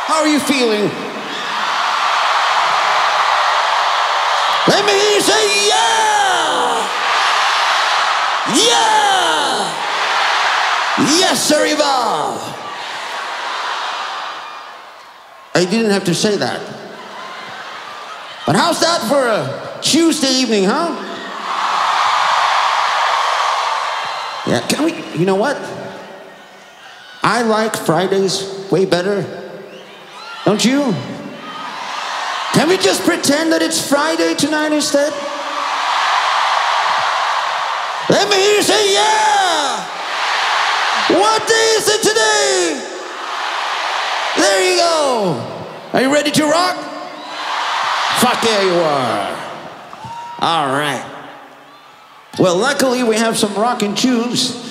How are you feeling? Let me hear you say, yeah! Yeah! Yes, sir, Eva! I didn't have to say that. But how's that for a Tuesday evening, huh? Yeah, can we, you know what? I like Fridays way better. Don't you? Can we just pretend that it's Friday tonight instead? Let me hear you say, yeah! What day is it today? There you go. Are you ready to rock? Fuck yeah, you are. All right. Well, luckily we have some rockin' tunes.